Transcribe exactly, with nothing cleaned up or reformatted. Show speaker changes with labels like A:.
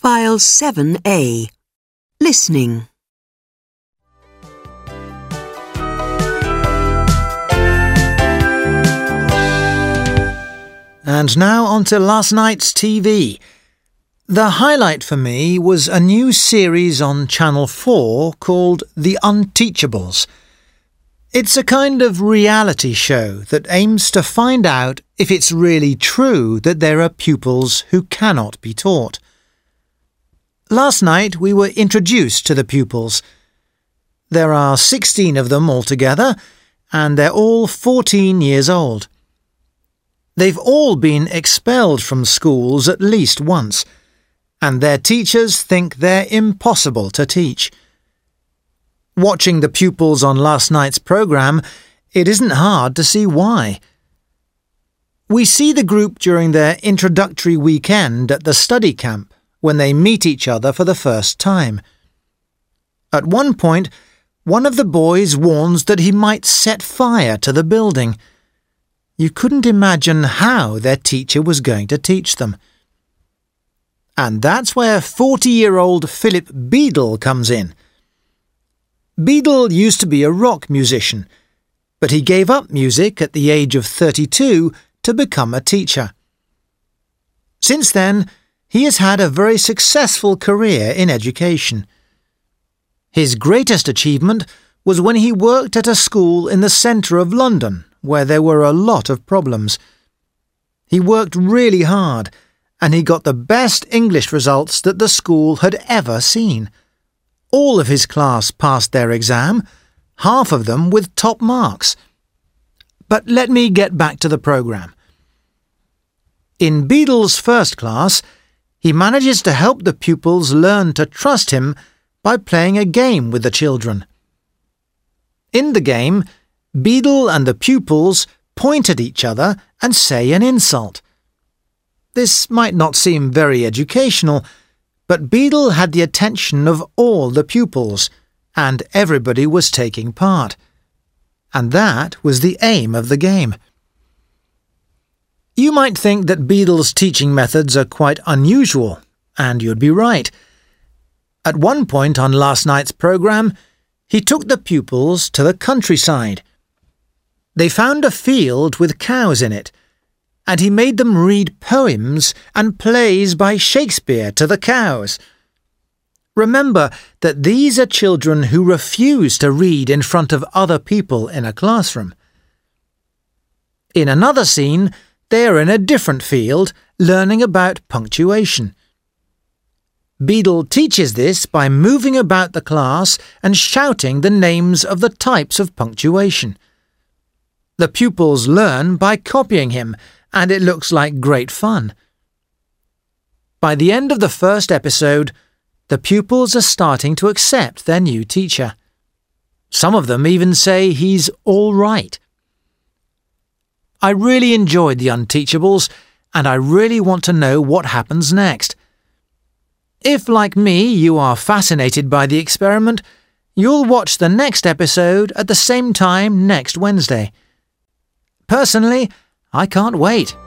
A: File seven A. Listening.
B: And now on to last night's T V. The highlight for me was a new series on Channel four called The Unteachables. It's a kind of reality show that aims to find out if it's really true that there are pupils who cannot be taught. Last night we were introduced to the pupils. There are sixteen of them altogether, and they're all fourteen years old. They've all been expelled from schools at least once, and their teachers think they're impossible to teach. Watching the pupils on last night's programme, it isn't hard to see why. We see the group during their introductory weekend at the study camp, when they meet each other for the first time. At one point, one of the boys warns that he might set fire to the building. You couldn't imagine how their teacher was going to teach them. And that's where forty-year-old Philip Beadle comes in. Beadle used to be a rock musician, but he gave up music at the age of thirty-two to become a teacher. Since then, he has had a very successful career in education. His greatest achievement was when he worked at a school in the centre of London, where there were a lot of problems. He worked really hard, and he got the best English results that the school had ever seen. All of his class passed their exam, half of them with top marks. But let me get back to the programme. In Beadle's first class, he manages to help the pupils learn to trust him by playing a game with the children. In the game, Beadle and the pupils point at each other and say an insult. This might not seem very educational, but Beadle had the attention of all the pupils, and everybody was taking part. And that was the aim of the game. You might think that Beadle's teaching methods are quite unusual, and you'd be right. At one point on last night's programme, he took the pupils to the countryside. They found a field with cows in it, and he made them read poems and plays by Shakespeare to the cows. Remember that these are children who refuse to read in front of other people in a classroom. In another scene, they are in a different field, learning about punctuation. Beadle teaches this by moving about the class and shouting the names of the types of punctuation. The pupils learn by copying him, and it looks like great fun. By the end of the first episode, the pupils are starting to accept their new teacher. Some of them even say he's all right. I really enjoyed The Unteachables, and I really want to know what happens next. If, like me, you are fascinated by the experiment, you'll watch the next episode at the same time next Wednesday. Personally, I can't wait.